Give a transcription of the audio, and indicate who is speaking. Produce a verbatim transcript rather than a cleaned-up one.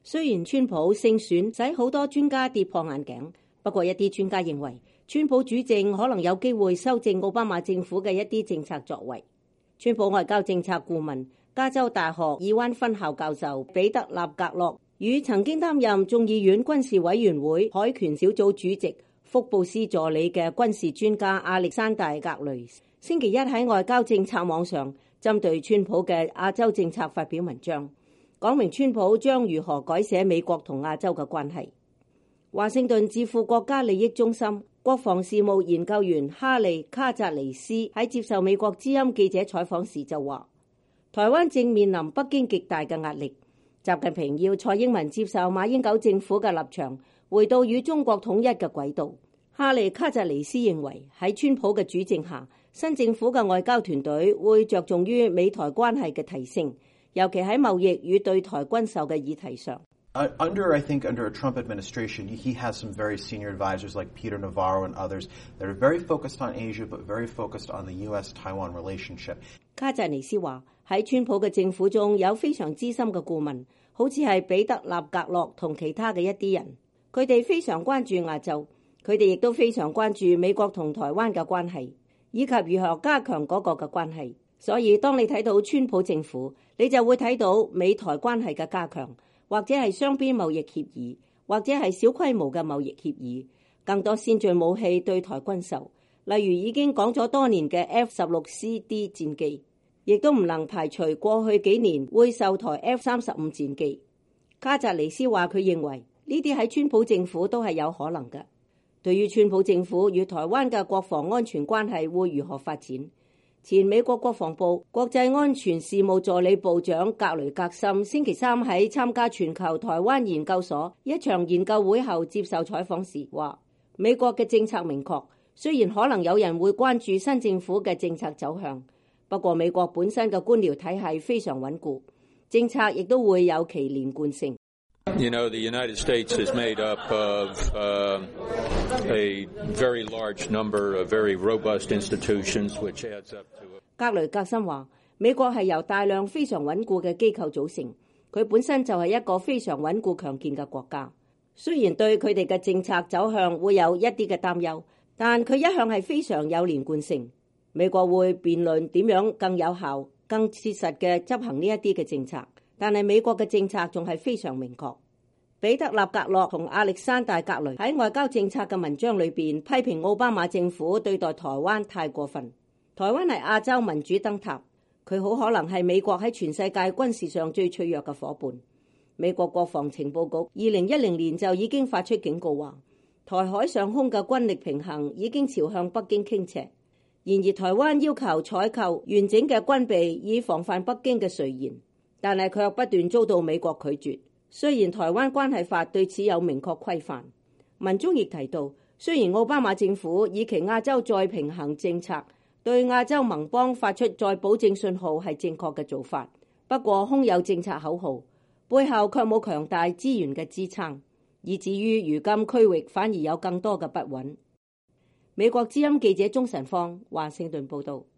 Speaker 1: 雖然川普勝選使好多專家跌破眼鏡，不過一啲專家認為川普主政可能有機會修正奧巴馬政府嘅一啲政策作為。川普外交政策顧問、加州大學爾灣分校教授彼得納格洛與曾經擔任眾議院軍事委員會海權小組主席、福布斯助理嘅軍事專家亞歷山大格雷星期一喺外交政策網上針對川普嘅亞洲政策發表文章，講明川普將如何改寫美國同亞洲嘅關係。華盛頓智庫國家利益中心國防事務研究員哈利卡扎尼斯喺接受美國之音記者採訪時就話，台灣正面臨北京極大嘅壓力，習近平要蔡英文接受馬英九政府嘅立場，回到與中國統一嘅軌道。哈利卡扎尼斯認為喺川普嘅主政下，新政府嘅外交團隊會着重於美台關係嘅提升，尤其喺貿易與對台軍售嘅議題上。
Speaker 2: Under, I think, under a Trump administration, he has some very senior advisors like Peter Navarro and others that are very focused on Asia, but very focused on the U S Taiwan relationship.
Speaker 1: 卡扎尼斯話喺川普嘅政府中有非常資深嘅顧問，好似係彼得納格洛同其他嘅一啲人，佢哋非常關注亞洲，佢哋亦都非常關注美國同台灣嘅關係，以及如何加強嗰個嘅關係。所以當你睇到川普政府，你就會睇到美台關係嘅加強，或者係雙邊貿易協議，或者係小規模嘅貿易協議，更多先進武器對台軍售，例如已經講咗多年嘅 F 十六 C D 戰機，亦都唔能排除過去幾年會售台 F 三十五戰機。卡扎尼斯話佢認為呢啲喺川普政府都係有可能嘅。對於川普政府與台灣嘅國防安全關係會如何發展，前美國國防部國際安全事務助理部長格雷格森星期三喺參加全球台灣研究所一場研究會後接受採訪時話，美國嘅政策明確，雖然可能有人會關注新政府嘅政策走向，不過美國本身嘅官僚體系非常穩固，政策亦都會有其連貫性。
Speaker 3: You know, the United States is made up of uh, a very large number of very robust institutions, which adds up to.
Speaker 1: 格雷格森話，美國係由大量非常穩固嘅機構組成，佢本身就係一個非常穩固強健嘅國家。雖然對佢哋嘅政策走向會有一啲嘅擔憂，但佢一向係非常有連貫性。美國會辯論點樣更有效、更切實嘅執行呢一啲嘅政策。但係美國嘅政策仲係非常明確。彼得納格洛同亞歷山大格雷喺外交政策嘅文章裏邊批評奧巴馬政府對待台灣太過分。台灣係亞洲民主燈塔，佢好可能係美國喺全世界軍事上最脆弱嘅夥伴。美國國防情報局二零一零年就已經發出警告話，台海上空嘅軍力平衡已經朝向北京傾斜。然而台灣要求採購完整嘅軍備以防範北京嘅垂涎，但係卻不斷遭到美國拒絕。雖然台灣關係法對此有明確規範，文中亦提到，雖然奧巴馬政府以其亞洲再平衡政策對亞洲盟邦發出再保證信號係正確嘅做法，不過空有政策口號，背後卻冇強大資源嘅支撐，以至於如今區域反而有更多嘅不穩。美國之音記者鍾晨芳華盛頓報道。